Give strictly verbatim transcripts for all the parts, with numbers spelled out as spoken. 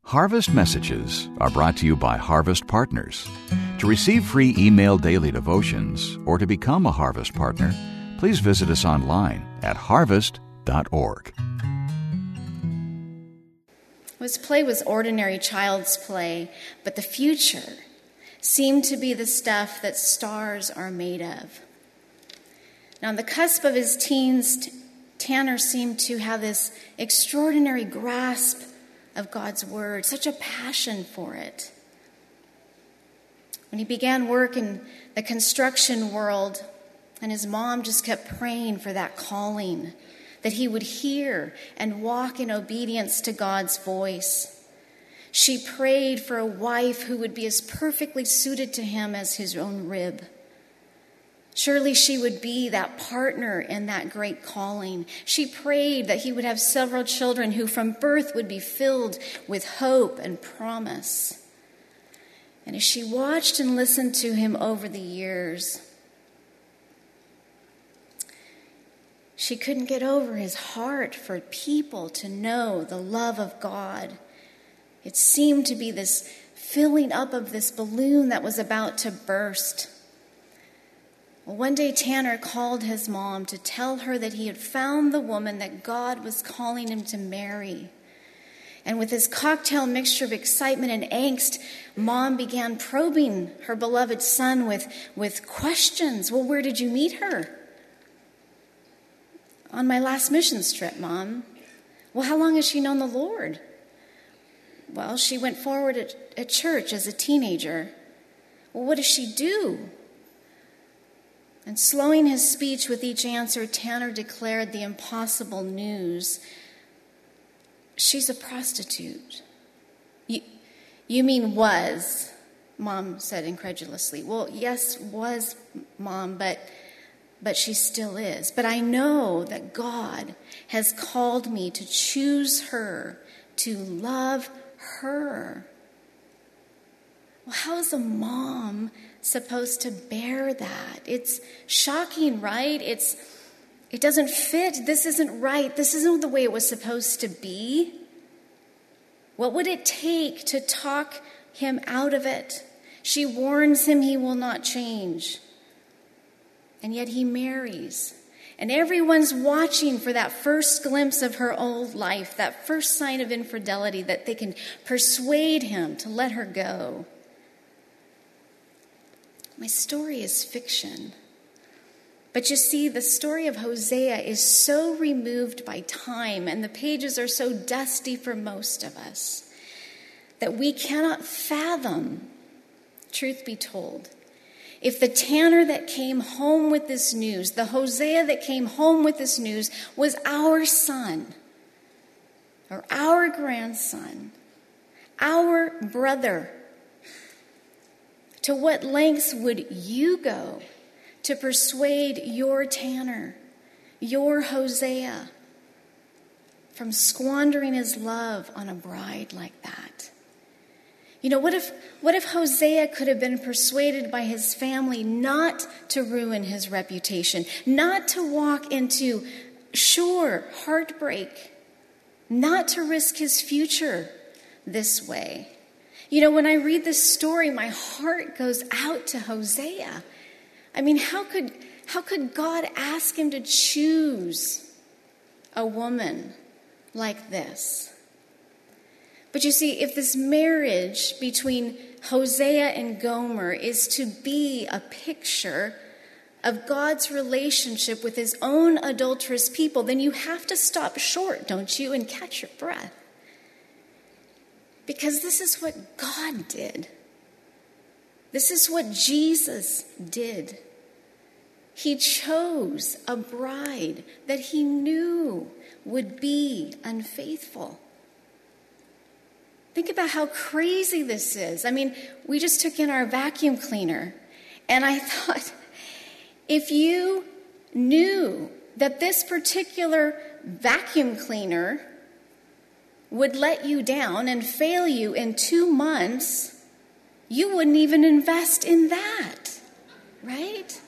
Harvest Messages are brought to you by Harvest Partners. To receive free email daily devotions or to become a Harvest Partner, please visit us online at harvest dot org. This play was ordinary child's play, but the future seemed to be the stuff that stars are made of. Now, on the cusp of his teens, Tanner seemed to have this extraordinary grasp of God's word, such a passion for it. When he began work in the construction world, and his mom just kept praying for that calling, that he would hear and walk in obedience to God's voice. She prayed for a wife who would be as perfectly suited to him as his own rib. Surely she would be that partner in that great calling. She prayed that he would have several children who from birth would be filled with hope and promise. And as she watched and listened to him over the years, she couldn't get over his heart for people to know the love of God. It seemed to be this filling up of this balloon that was about to burst. Well, one day Tanner called his mom to tell her that he had found the woman that God was calling him to marry. And with this cocktail mixture of excitement and angst, Mom began probing her beloved son with, with questions. Well, where did you meet her? On my last missions trip, Mom. Well, how long has she known the Lord? Well, she went forward at, at church as a teenager. Well, what does she do? And slowing his speech with each answer, Tanner declared the impossible news. She's a prostitute. You, you mean was, Mom said incredulously. Well, yes, was, Mom, but, but she still is. But I know that God has called me to choose her, to love her. Well, how is a mom supposed to bear that? It's shocking, right? It's it doesn't fit. This isn't right. This isn't the way it was supposed to be. What would it take to talk him out of it? She warns him he will not change. And yet he marries. And everyone's watching for that first glimpse of her old life, that first sign of infidelity, that they can persuade him to let her go. My story is fiction. But you see, the story of Hosea is so removed by time, and the pages are so dusty for most of us, that we cannot fathom, truth be told, if the Tanner that came home with this news, the Hosea that came home with this news, was our son, or our grandson, our brother. To what lengths would you go to persuade your Tanner, your Hosea, from squandering his love on a bride like that? You know, what if what if Hosea could have been persuaded by his family not to ruin his reputation, not to walk into, sure, heartbreak, not to risk his future this way? You know, when I read this story, my heart goes out to Hosea. I mean, how could how could God ask him to choose a woman like this? But you see, if this marriage between Hosea and Gomer is to be a picture of God's relationship with his own adulterous people, then you have to stop short, don't you, and catch your breath. Because this is what God did. This is what Jesus did. He chose a bride that he knew would be unfaithful. Think about how crazy this is. I mean, we just took in our vacuum cleaner, and I thought, if you knew that this particular vacuum cleaner would let you down and fail you in two months, you wouldn't even invest in that, right?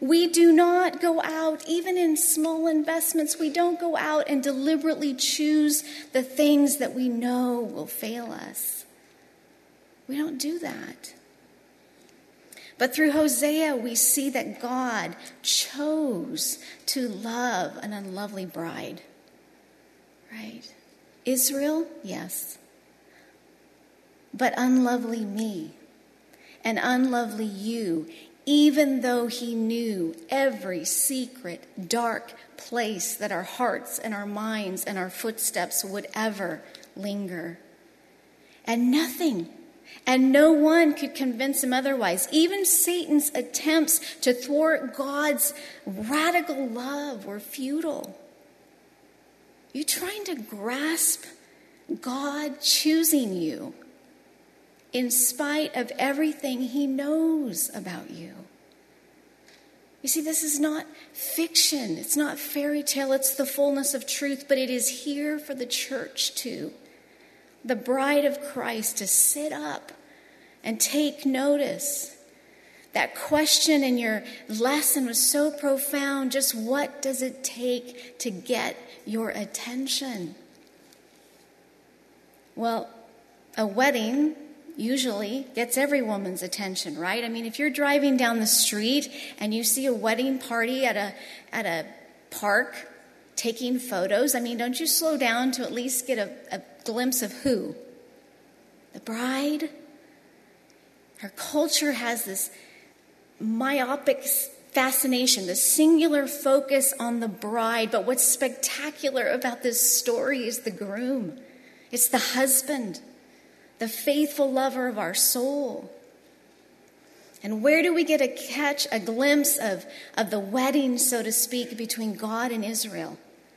We do not go out, even in small investments, we don't go out and deliberately choose the things that we know will fail us. We don't do that. But through Hosea, we see that God chose to love an unlovely bride. Right? Israel, yes. But unlovely me and unlovely you, even though he knew every secret, dark place that our hearts and our minds and our footsteps would ever linger. And nothing and no one could convince him otherwise. Even Satan's attempts to thwart God's radical love were futile. You trying to grasp God choosing you in spite of everything he knows about you? You see, this is not fiction. It's not fairy tale. It's the fullness of truth, but it is here for the church too. The bride of Christ to sit up and take notice. That question in your lesson was so profound. Just what does it take to get your attention? Well, a wedding usually gets every woman's attention, right? I mean, if you're driving down the street and you see a wedding party at a at a park taking photos, I mean, don't you slow down to at least get a, a glimpse of who? The bride? Her culture has this myopic fascination, the singular focus on the bride. But what's spectacular about this story is the groom. It's the husband, the faithful lover of our soul. And where do we get to catch a glimpse of, of the wedding, so to speak, between God and Israel?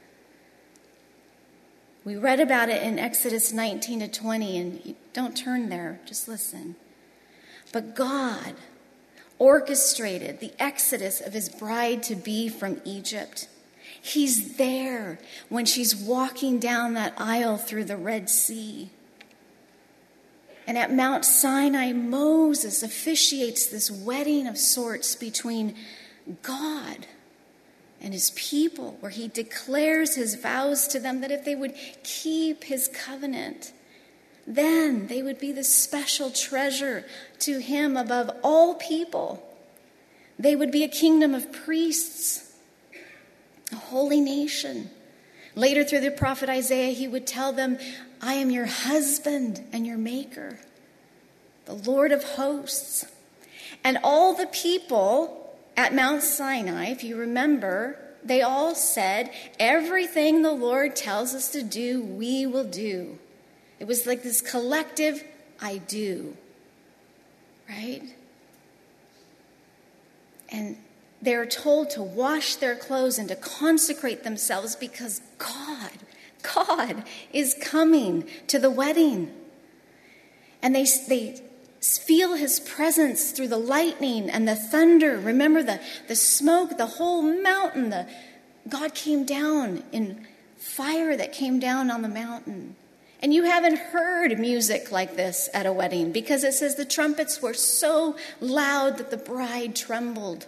We read about it in Exodus nineteen to twenty, and don't turn there, just listen. But God orchestrated the exodus of his bride to be from Egypt. He's there when she's walking down that aisle through the Red Sea. And at Mount Sinai, Moses officiates this wedding of sorts between God and his people, where he declares his vows to them that if they would keep his covenant, then they would be the special treasure to him above all people. They would be a kingdom of priests, a holy nation. Later, through the prophet Isaiah, he would tell them, I am your husband and your maker, the Lord of hosts. And all the people at Mount Sinai, if you remember, they all said, everything the Lord tells us to do, we will do. It was like this collective, I do. Right? And they're told to wash their clothes and to consecrate themselves because God, God is coming to the wedding. And they, they feel his presence through the lightning and the thunder. Remember the, the smoke, the whole mountain. The, God came down in fire that came down on the mountain. And you haven't heard music like this at a wedding because it says the trumpets were so loud that the bride trembled.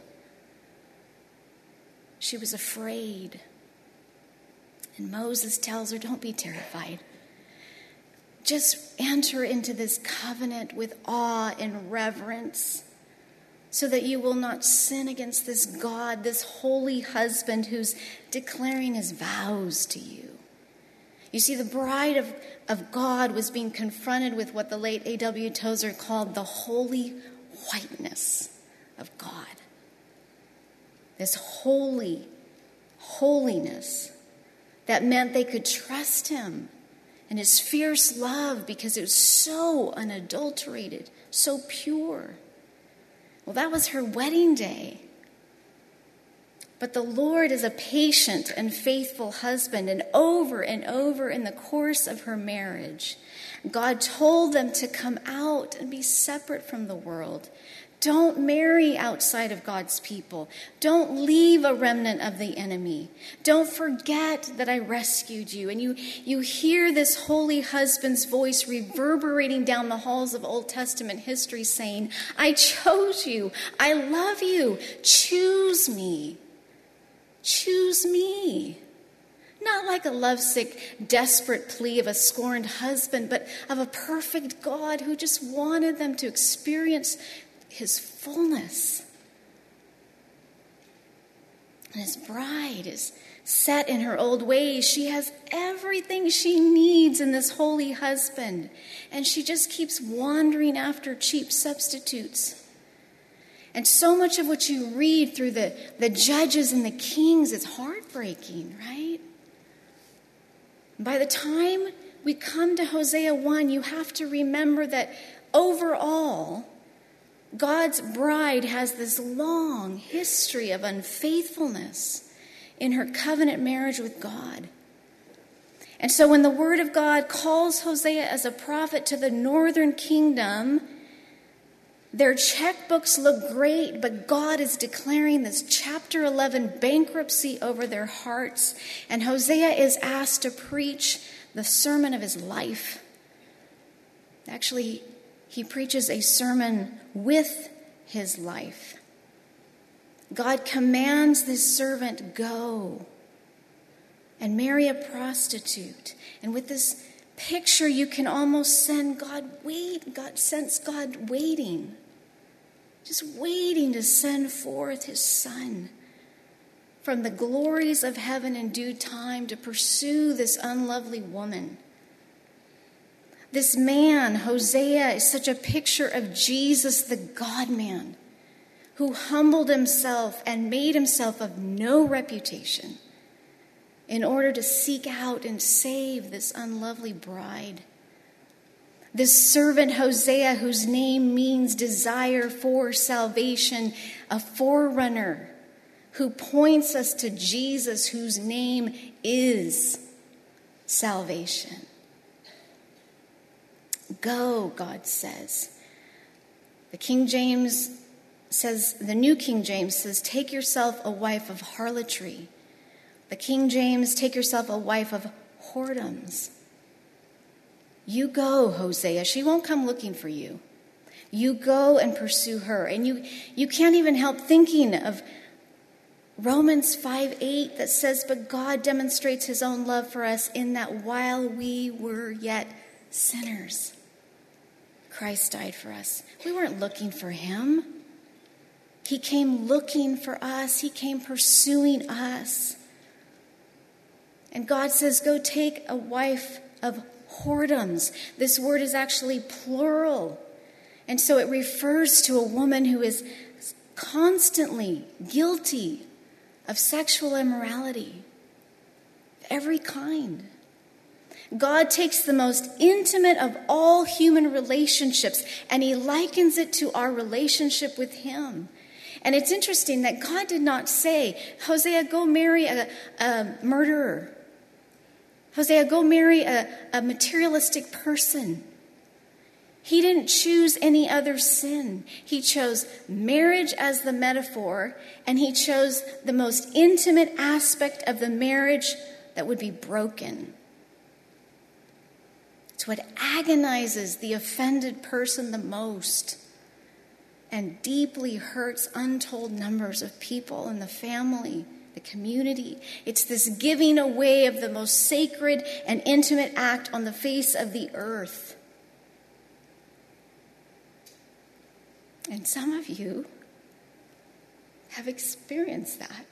She was afraid. And Moses tells her, don't be terrified. Just enter into this covenant with awe and reverence so that you will not sin against this God, this holy husband who's declaring his vows to you. You see, the bride of, of God was being confronted with what the late A W Tozer called the holy whiteness of God. This holy holiness that meant they could trust him and his fierce love because it was so unadulterated, so pure. Well, that was her wedding day. But the Lord is a patient and faithful husband, and over and over in the course of her marriage, God told them to come out and be separate from the world, Don't marry outside of God's people. Don't leave a remnant of the enemy. Don't forget that I rescued you. And you, you hear this holy husband's voice reverberating down the halls of Old Testament history saying, I chose you. I love you. Choose me. Choose me. Not like a lovesick, desperate plea of a scorned husband, but of a perfect God who just wanted them to experience his fullness. And his bride is set in her old ways. She has everything she needs in this holy husband. And she just keeps wandering after cheap substitutes. And so much of what you read through the, the judges and the kings is heartbreaking, right? By the time we come to Hosea one, you have to remember that overall, God's bride has this long history of unfaithfulness in her covenant marriage with God. And so when the word of God calls Hosea as a prophet to the northern kingdom, their checkbooks look great, but God is declaring this chapter eleven bankruptcy over their hearts. And Hosea is asked to preach the sermon of his life. Actually, he preaches a sermon with his life. God commands this servant, go and marry a prostitute. And with this picture, you can almost send God wait, God sense God waiting, just waiting to send forth his son from the glories of heaven in due time to pursue this unlovely woman. This man, Hosea, is such a picture of Jesus, the God-man, who humbled himself and made himself of no reputation in order to seek out and save this unlovely bride. This servant Hosea, whose name means desire for salvation, a forerunner who points us to Jesus, whose name is salvation. Go, God says. The King James says, the New King James says, take yourself a wife of harlotry. The King James, take yourself a wife of whoredoms. You go, Hosea. She won't come looking for you. You go and pursue her. And you, you can't even help thinking of Romans five eight that says, but God demonstrates his own love for us in that while we were yet sinners, Christ died for us. We weren't looking for him. He came looking for us. He came pursuing us. And God says, go take a wife of whoredoms. This word is actually plural. And so it refers to a woman who is constantly guilty of sexual immorality of every kind. God takes the most intimate of all human relationships and he likens it to our relationship with him. And it's interesting that God did not say, Hosea, go marry a, a murderer. Hosea, go marry a, a materialistic person. He didn't choose any other sin. He chose marriage as the metaphor, and he chose the most intimate aspect of the marriage that would be broken. It's what agonizes the offended person the most and deeply hurts untold numbers of people in the family, the community. It's this giving away of the most sacred and intimate act on the face of the earth. And some of you have experienced that.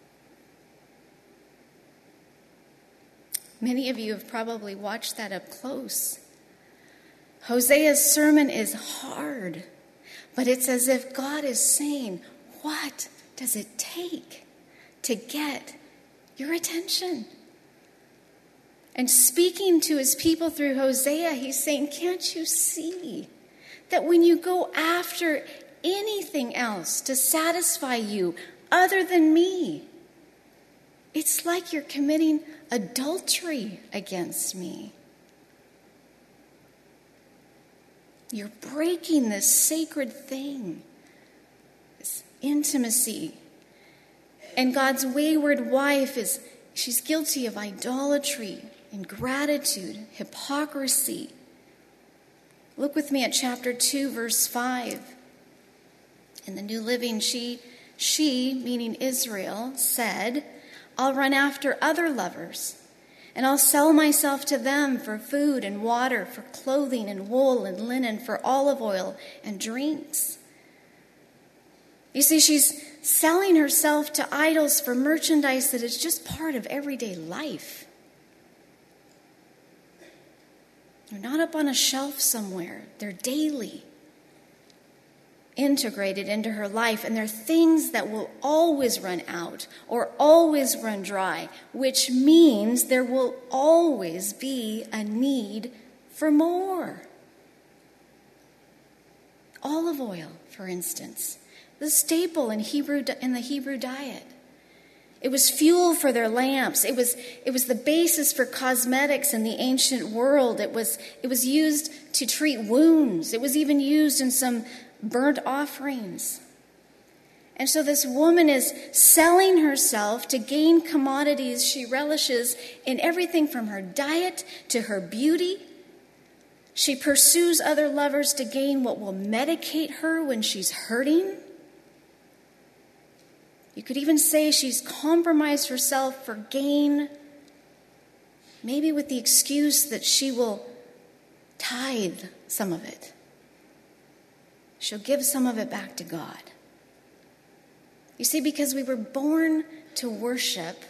Many of you have probably watched that up close. Hosea's sermon is hard, but it's as if God is saying, what does it take to get your attention? And speaking to his people through Hosea, he's saying, can't you see that when you go after anything else to satisfy you other than me, it's like you're committing adultery against me. You're breaking this sacred thing intimacy. And God's wayward wife is, she's guilty of idolatry, ingratitude, hypocrisy. Look with me at chapter two, verse five. In the New Living, she, she, meaning Israel, said, I'll run after other lovers, and I'll sell myself to them for food and water, for clothing and wool and linen, for olive oil and drinks. You see, she's selling herself to idols for merchandise that is just part of everyday life. They're not up on a shelf somewhere. They're daily integrated into her life, and they're things that will always run out or always run dry, which means there will always be a need for more. Olive oil, for instance, the staple in Hebrew in the Hebrew diet. It was fuel for their lamps. It was it was the basis for cosmetics in the ancient world. It was it was used to treat wounds. It was even used in some burnt offerings. And so this woman is selling herself to gain commodities she relishes in everything from her diet to her beauty. She pursues other lovers to gain what will medicate her when she's hurting. You could even say she's compromised herself for gain, maybe with the excuse that she will tithe some of it. She'll give some of it back to God. You see, because we were born to worship,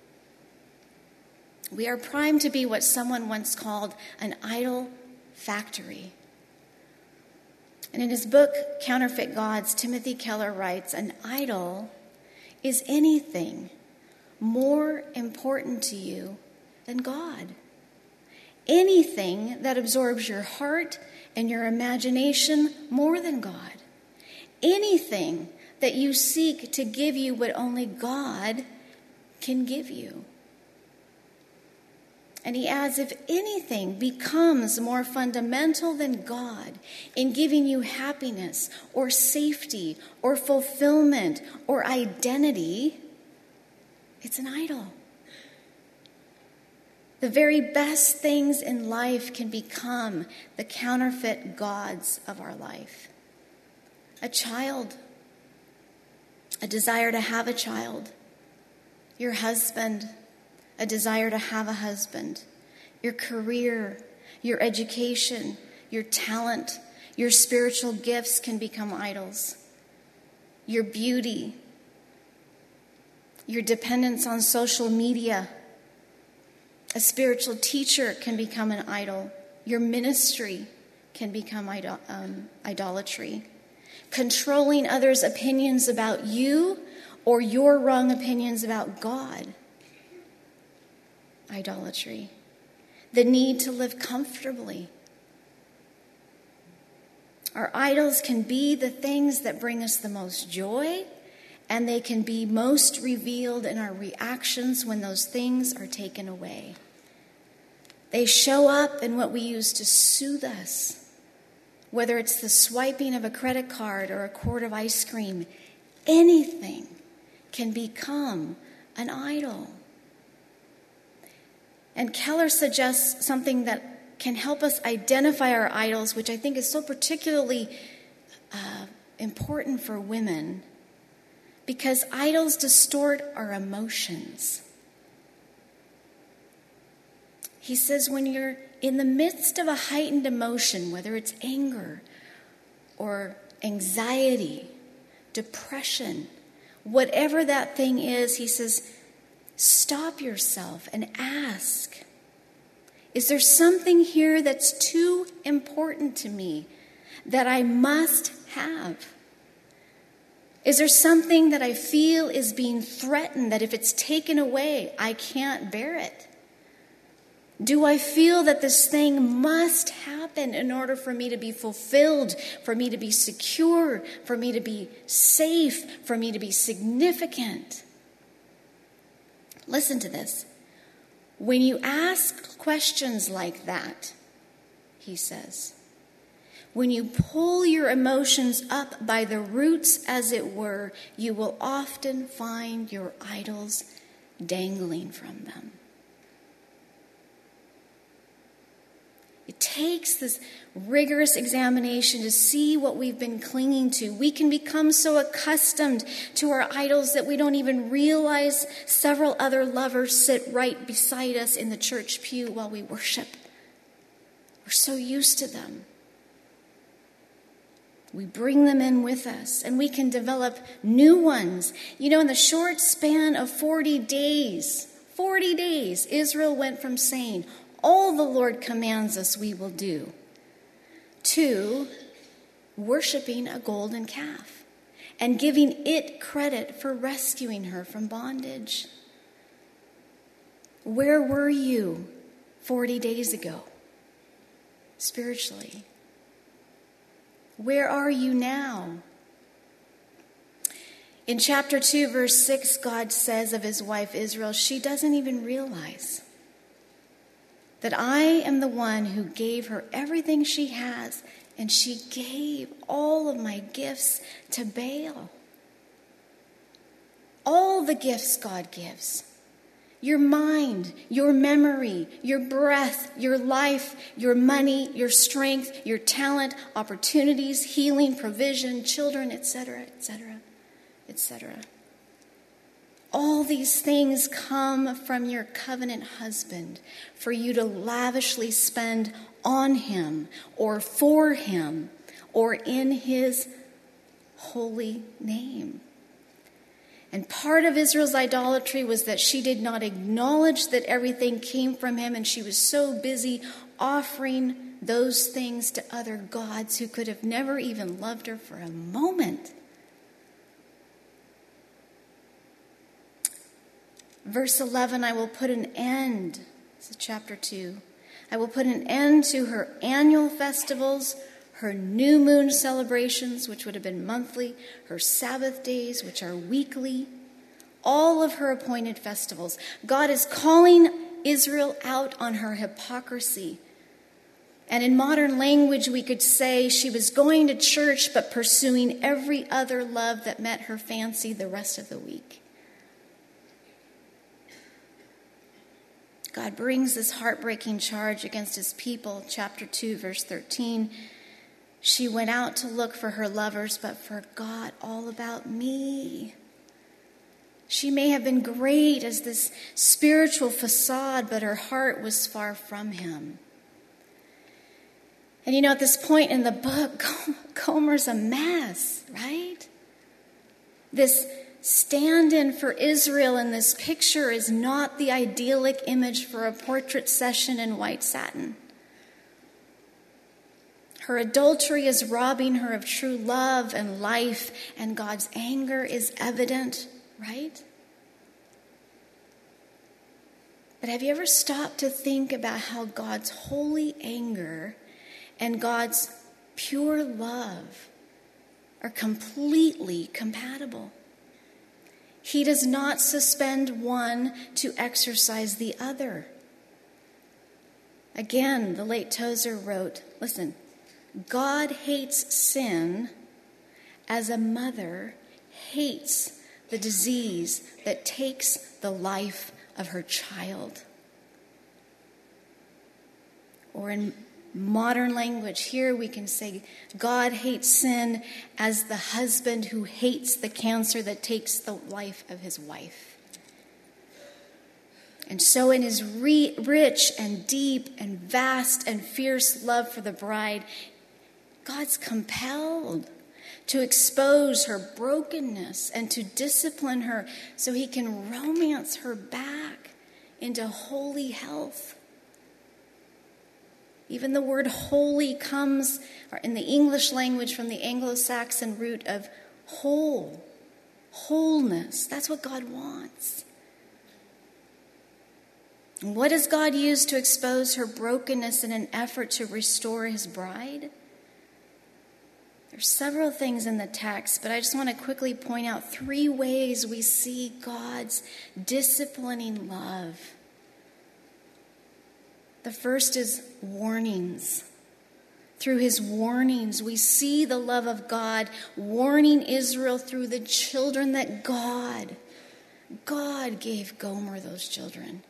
we are primed to be what someone once called an idol factory. And in his book, Counterfeit Gods, Timothy Keller writes, an idol is anything more important to you than God. Anything that absorbs your heart and your imagination more than God. Anything that you seek to give you what only God can give you. And he adds, if anything becomes more fundamental than God in giving you happiness or safety or fulfillment or identity, it's an idol. The very best things in life can become the counterfeit gods of our life. A child, a desire to have a child, your husband, a desire to have a husband, your career, your education, your talent, your spiritual gifts can become idols. Your beauty, your dependence on social media. A spiritual teacher can become an idol. Your ministry can become idol, um, idolatry. Controlling others' opinions about you or your wrong opinions about God. Idolatry. The need to live comfortably. Our idols can be the things that bring us the most joy, and they can be most revealed in our reactions when those things are taken away. They show up in what we use to soothe us, whether it's the swiping of a credit card or a quart of ice cream. Anything can become an idol. And Keller suggests something that can help us identify our idols, which I think is so particularly uh, important for women, because idols distort our emotions. He says when you're in the midst of a heightened emotion, whether it's anger or anxiety, depression, whatever that thing is, he says, stop yourself and ask, is there something here that's too important to me that I must have? Is there something that I feel is being threatened that if it's taken away, I can't bear it? Do I feel that this thing must happen in order for me to be fulfilled, for me to be secure, for me to be safe, for me to be significant? Listen to this. When you ask questions like that, he says, When you pull your emotions up by the roots, as it were, you will often find your idols dangling from them. It takes this rigorous examination to see what we've been clinging to. We can become so accustomed to our idols that we don't even realize several other lovers sit right beside us in the church pew while we worship. We're so used to them. We bring them in with us, and we can develop new ones. You know, in the short span of forty days, forty days, Israel went from saying, all the Lord commands us we will do, to worshiping a golden calf and giving it credit for rescuing her from bondage. Where were you forty days ago, spiritually? Where are you now? In chapter two, verse six, God says of his wife Israel, she doesn't even realize that I am the one who gave her everything she has, and she gave all of my gifts to Baal. All the gifts God gives. Your mind, your memory, your breath, your life, your money, your strength, your talent, opportunities, healing, provision, children, et cetera, et cetera, et cetera. All these things come from your covenant husband for you to lavishly spend on him or for him or in his holy name. And part of Israel's idolatry was that she did not acknowledge that everything came from him, and she was so busy offering those things to other gods who could have never even loved her for a moment. Verse eleven, I will put an end, this is chapter two, I will put an end to her annual festivals, her new moon celebrations, which would have been monthly, her Sabbath days, which are weekly, all of her appointed festivals. God is calling Israel out on her hypocrisy. And in modern language, we could say she was going to church but pursuing every other love that met her fancy the rest of the week. God brings this heartbreaking charge against his people. Chapter two, verse thirteen. She went out to look for her lovers, but forgot all about me. She may have been great as this spiritual facade, but her heart was far from him. And you know, at this point in the book, Gomer's a mess, right? This stand-in for Israel in this picture is not the idyllic image for a portrait session in white satin. Her adultery is robbing her of true love and life, and God's anger is evident, right? But have you ever stopped to think about how God's holy anger and God's pure love are completely compatible? He does not suspend one to exercise the other. Again, the late Tozer wrote, listen, God hates sin as a mother hates the disease that takes the life of her child. Or in modern language, here we can say God hates sin as the husband who hates the cancer that takes the life of his wife. And so in his re- rich and deep and vast and fierce love for the bride, God's compelled to expose her brokenness and to discipline her so he can romance her back into holy health. Even the word holy comes in the English language from the Anglo-Saxon root of whole, wholeness. That's what God wants. And what does God use to expose her brokenness in an effort to restore his bride? There's several things in the text, but I just want to quickly point out three ways we see God's disciplining love. The first is warnings. through his warnings. We see the love of God warning Israel through the children that God, God gave Gomer those children.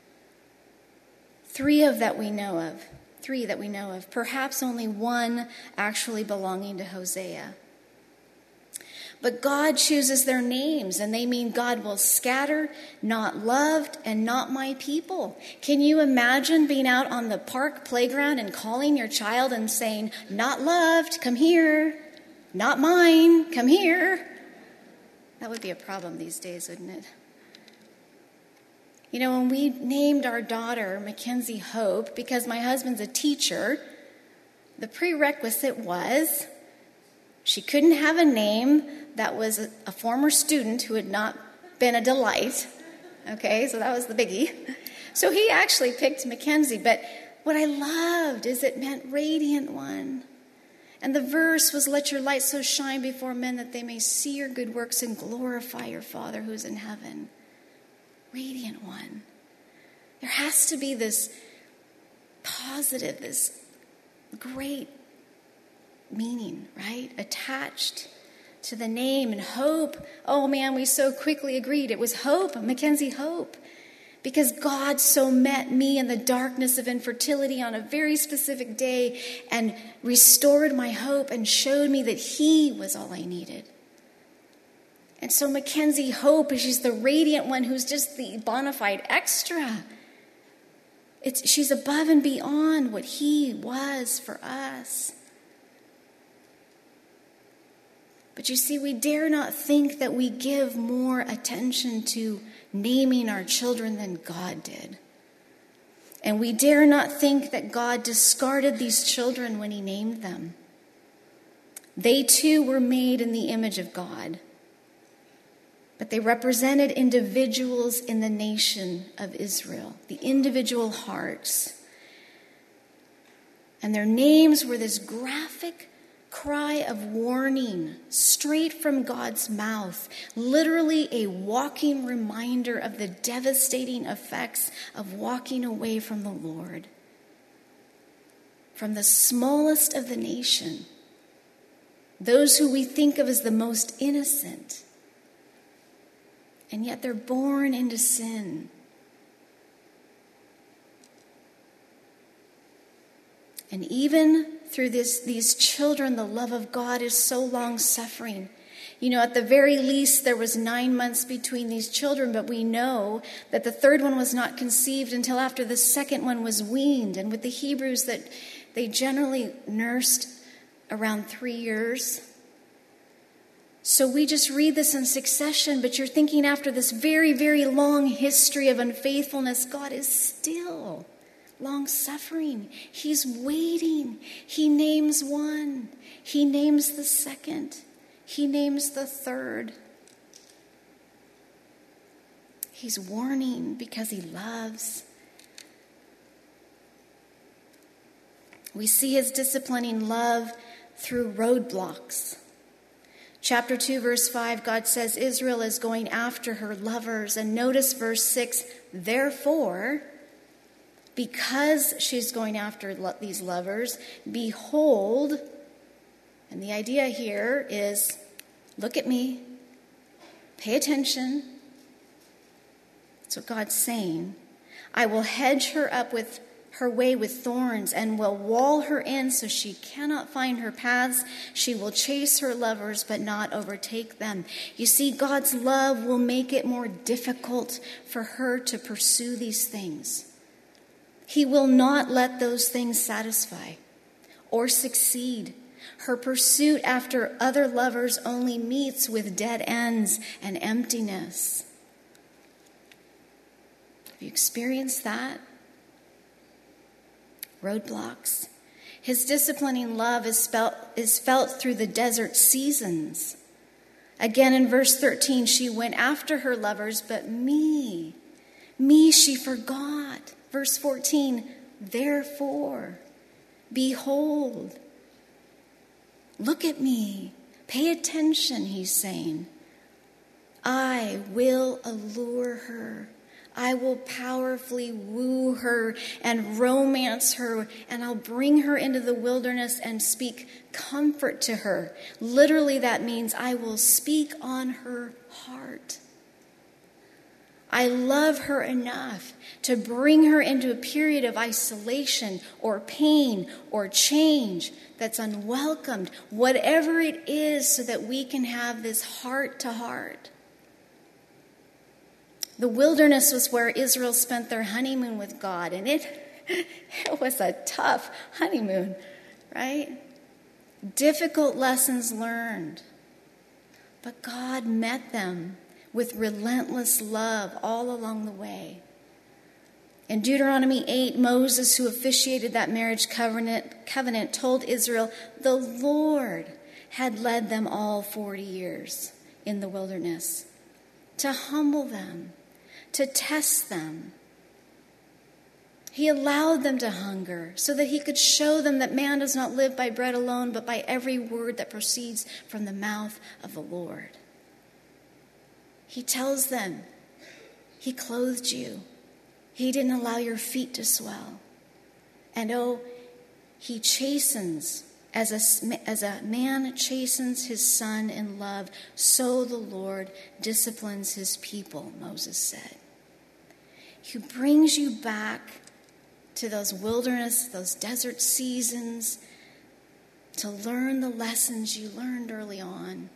Three of that we know of. Three that we know of. Perhaps only one actually belonging to Hosea. But God chooses their names, and they mean God will scatter, not loved, and not my people. Can you imagine being out on the park playground and calling your child and saying, not loved, come here. Not mine, come here. That would be a problem these days, wouldn't it? You know, when we named our daughter Mackenzie Hope, because my husband's a teacher, the prerequisite was she couldn't have a name that was a, a former student who had not been a delight. Okay, so that was the biggie. So he actually picked Mackenzie, but what I loved is it meant radiant one. And the verse was, let your light so shine before men that they may see your good works and glorify your Father who's in heaven. Radiant one. There has to be this positive, this great meaning, right? Attached to the name. And hope. Oh man, we so quickly agreed it was hope, Mackenzie Hope. Because God so met me in the darkness of infertility on a very specific day and restored my hope and showed me that he was all I needed. And so Mackenzie Hope, she's the radiant one who's just the bona fide extra. It's, she's above and beyond what he was for us. But you see, we dare not think that we give more attention to naming our children than God did. And we dare not think that God discarded these children when he named them. They too were made in the image of God. But they represented individuals in the nation of Israel, the individual hearts. And their names were this graphic cry of warning straight from God's mouth, literally a walking reminder of the devastating effects of walking away from the Lord. From the smallest of the nation, those who we think of as the most innocent, and yet they're born into sin. And even through this, these children, the love of God is so long-suffering. You know, at the very least, there was nine months between these children, but we know that the third one was not conceived until after the second one was weaned. And with the Hebrews, that they generally nursed around three years. So we just read this in succession, but you're thinking after this very, very long history of unfaithfulness, God is still long-suffering. He's waiting. He names one. He names the second. He names the third. He's warning because he loves. We see his disciplining love through roadblocks. Chapter two, verse five, God says Israel is going after her lovers. And notice verse six, therefore, because she's going after lo- these lovers, behold, and the idea here is, look at me, pay attention. That's what God's saying. I will hedge her up with her way with thorns and will wall her in so she cannot find her paths. She will chase her lovers but not overtake them. You see, God's love will make it more difficult for her to pursue these things. He will not let those things satisfy or succeed. Her pursuit after other lovers only meets with dead ends and emptiness. Have you experienced that? Roadblocks. His disciplining love is felt, is felt through the desert seasons. Again in verse thirteen, she went after her lovers, but me, me she forgot. Verse fourteen, therefore, behold, look at me, pay attention, he's saying. I will allure her. I will powerfully woo her and romance her, and I'll bring her into the wilderness and speak comfort to her. Literally, that means I will speak on her heart. I love her enough to bring her into a period of isolation or pain or change that's unwelcomed, whatever it is, so that we can have this heart to heart. The wilderness was where Israel spent their honeymoon with God, and it, it was a tough honeymoon, right? Difficult lessons learned. But God met them with relentless love all along the way. In Deuteronomy eight, Moses, who officiated that marriage covenant, covenant, told Israel the Lord had led them all forty years in the wilderness to humble them, to test them. He allowed them to hunger so that he could show them that man does not live by bread alone, but by every word that proceeds from the mouth of the Lord. He tells them, he clothed you. He didn't allow your feet to swell. And oh, he chastens, as a, as a man chastens his son in love, so the Lord disciplines his people, Moses said. He brings you back to those wilderness, those desert seasons, to learn the lessons you learned early on,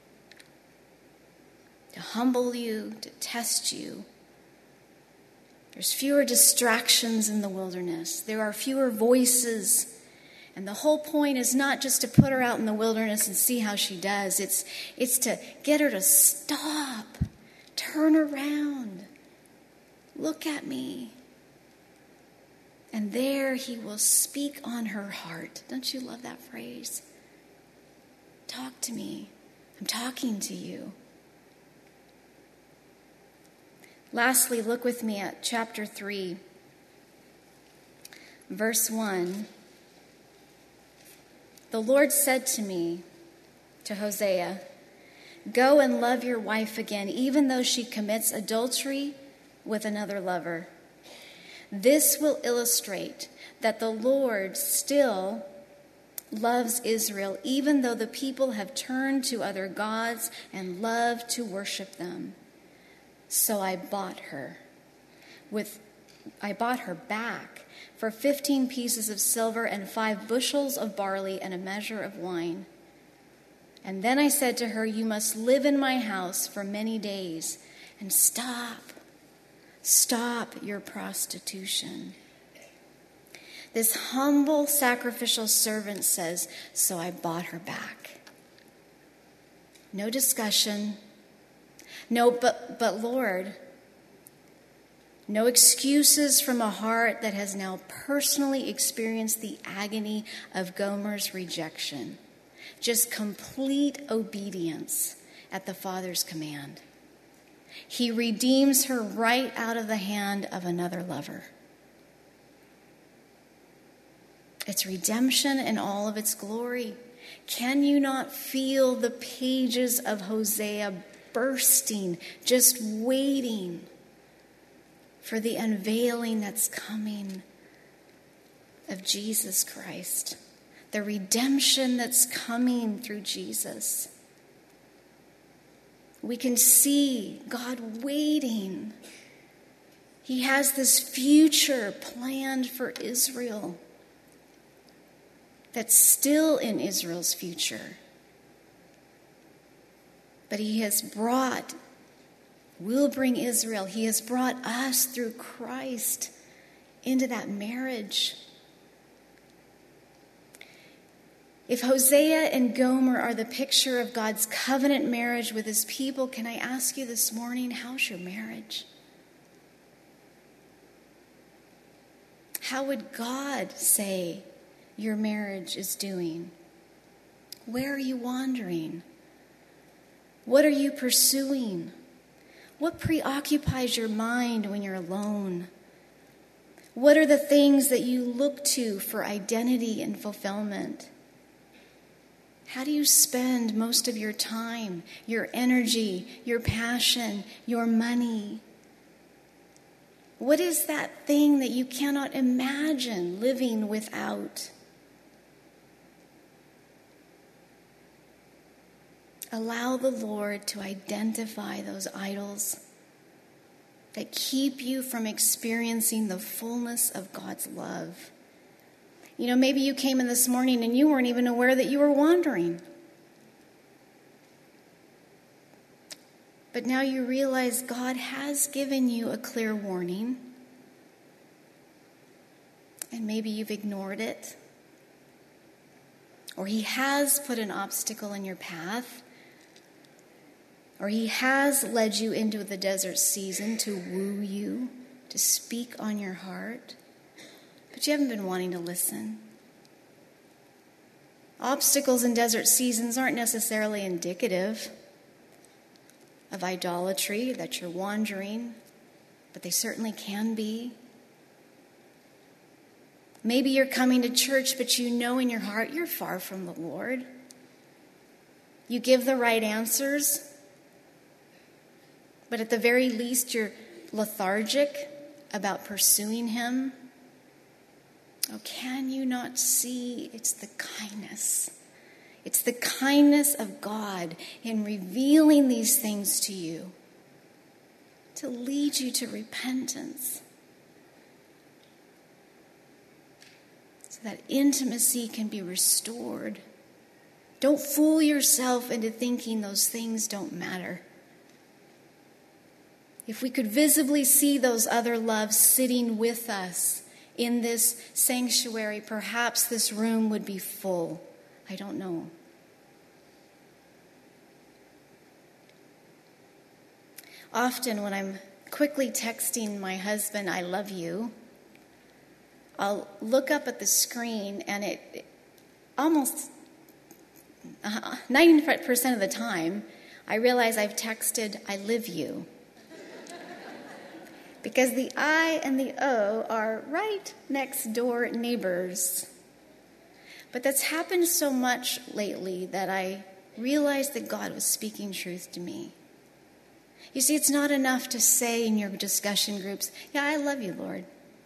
to humble you, to test you. There's fewer distractions in the wilderness. There are fewer voices. And the whole point is not just to put her out in the wilderness and see how she does. It's, it's to get her to stop, turn around, look at me. And there he will speak on her heart. Don't you love that phrase? Talk to me. I'm talking to you. Lastly, look with me at chapter three, verse one. The Lord said to me, to Hosea, go and love your wife again, even though she commits adultery with another lover. This will illustrate that the Lord still loves Israel, even though the people have turned to other gods and love to worship them. So I bought her with I bought her back for fifteen pieces of silver and five bushels of barley and a measure of wine. And then I said to her, you must live in my house for many days, and stop, stop your prostitution. This humble sacrificial servant says, so I bought her back. No discussion. No, but, but Lord, no excuses from a heart that has now personally experienced the agony of Gomer's rejection. Just complete obedience at the Father's command. He redeems her right out of the hand of another lover. It's redemption in all of its glory. Can you not feel the pages of Hosea bursting, just waiting for the unveiling that's coming of Jesus Christ, the redemption that's coming through Jesus? We can see God waiting. He has this future planned for Israel that's still in Israel's future. But he has brought, will bring Israel, he has brought us through Christ into that marriage. If Hosea and Gomer are the picture of God's covenant marriage with his people, can I ask you this morning, how's your marriage? How would God say your marriage is doing? Where are you wandering? What are you pursuing? What preoccupies your mind when you're alone? What are the things that you look to for identity and fulfillment? How do you spend most of your time, your energy, your passion, your money? What is that thing that you cannot imagine living without? Allow the Lord to identify those idols that keep you from experiencing the fullness of God's love. You know, maybe you came in this morning and you weren't even aware that you were wandering. But now you realize God has given you a clear warning. And maybe you've ignored it. Or He has put an obstacle in your path. Or He has led you into the desert season to woo you, to speak on your heart. But you haven't been wanting to listen. Obstacles in desert seasons aren't necessarily indicative of idolatry, that you're wandering, but they certainly can be. Maybe you're coming to church, but you know in your heart you're far from the Lord. You give the right answers, but at the very least you're lethargic about pursuing Him. Oh, can you not see? It's the kindness. It's the kindness of God in revealing these things to you to lead you to repentance so that intimacy can be restored. Don't fool yourself into thinking those things don't matter. If we could visibly see those other loves sitting with us in this sanctuary, perhaps this room would be full. I don't know. Often when I'm quickly texting my husband, I love you, I'll look up at the screen and it, it almost uh, ninety percent of the time, I realize I've texted, I live you. Because the I and the O are right next door neighbors. But that's happened so much lately that I realized that God was speaking truth to me. You see, it's not enough to say in your discussion groups, yeah, I love you, Lord.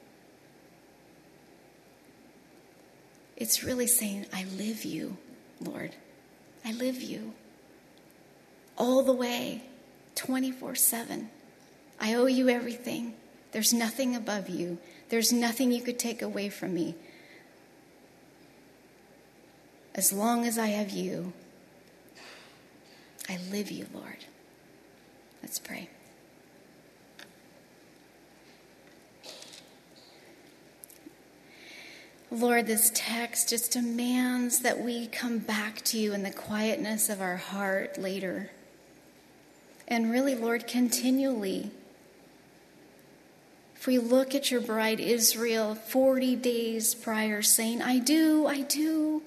It's really saying, I live you, Lord. I live you. All the way, twenty-four seven. I owe you everything. There's nothing above you. There's nothing you could take away from me. As long as I have you, I live you, Lord. Let's pray. Lord, this text just demands that we come back to you in the quietness of our heart later. And really, Lord, continually. If we look at your bride Israel forty days prior saying, I do, I do.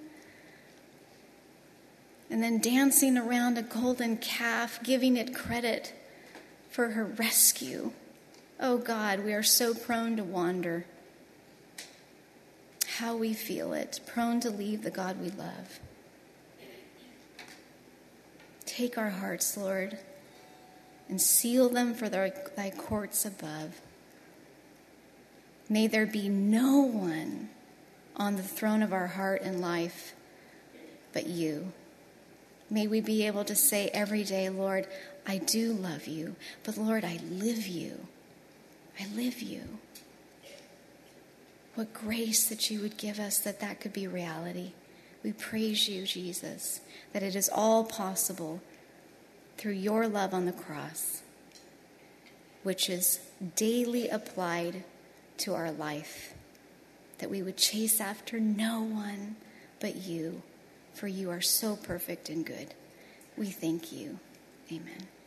And then dancing around a golden calf, giving it credit for her rescue. Oh God, we are so prone to wander. How we feel it, prone to leave the God we love. Take our hearts, Lord, and seal them for thy, thy courts above. May there be no one on the throne of our heart and life but you. May we be able to say every day, Lord, I do love you, but Lord, I live you. I live you. What grace that you would give us that that could be reality. We praise you, Jesus, that it is all possible through your love on the cross, which is daily applied to our life, that we would chase after no one but you, for you are so perfect and good. We thank you. Amen.